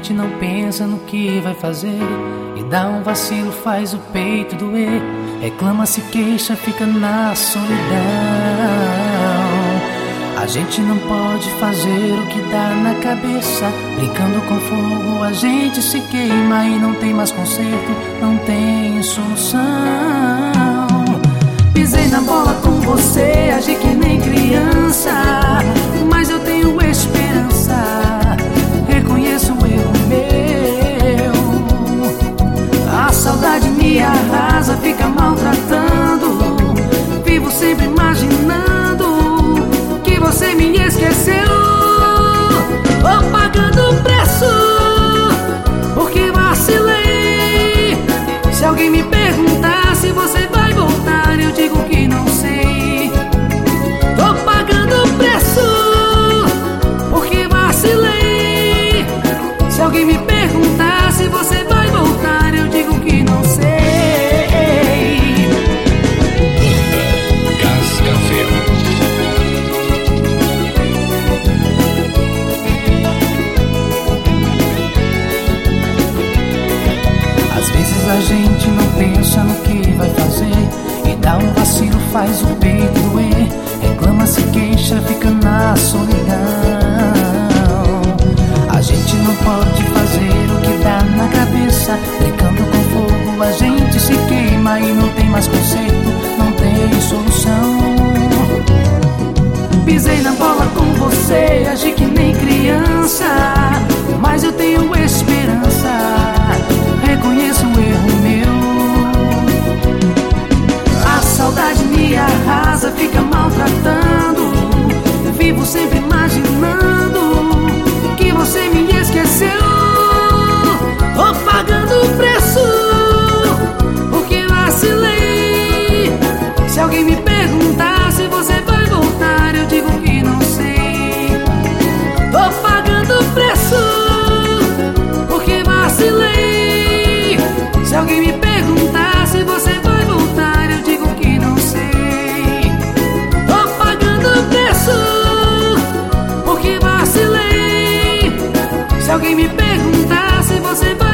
gente não pensa no que vai fazer e dá um vacilo, faz o peito doer. Reclama, se queixa, fica na solidão. A gente não pode fazer o que dá na cabeça. Brincando com fogo a gente se queima e não tem mais conserto, não tem solução. Pisei na bola com você, agi que nem criança, mas eu tenho esperança. Reconheço o erro meu. A saudade me arrasa, fica maltratando. Vivo sempre imaginando que você me esqueceu. Tô pagando o preço porque vacilei. Se alguém me perguntar se você vai voltar, eu digo que não sei. Tô pagando o preço porque vacilei. Se alguém me perguntar se você vai voltar, eu digo que não sei. Cascavel. Às vezes a gente não pensa no que vai fazer e dá um vacilo, faz o peito doer. Reclama, se queixa, fica na solidão. A gente não pode fazer o que dá na cabeça. Brincando com fogo a gente se queima e não tem mais conserto, não tem solução. Pisei na bola com você, agi que nem criança, mas eu tenho esperança. Reconheço o erro meu. A saudade me arrasa, fica maltratando. Vivo sempre imaginando que você me esqueceu. Tô pagando o preço porque vacilei. Se alguém me perguntar se você vai voltar, eu digo que não sei. Tô pagando o preço porque vacilei. Se alguém me perguntar se você vai voltar, eu digo que não sei. Tô pagando o preço porque vacilei. Se alguém me perguntar se você vai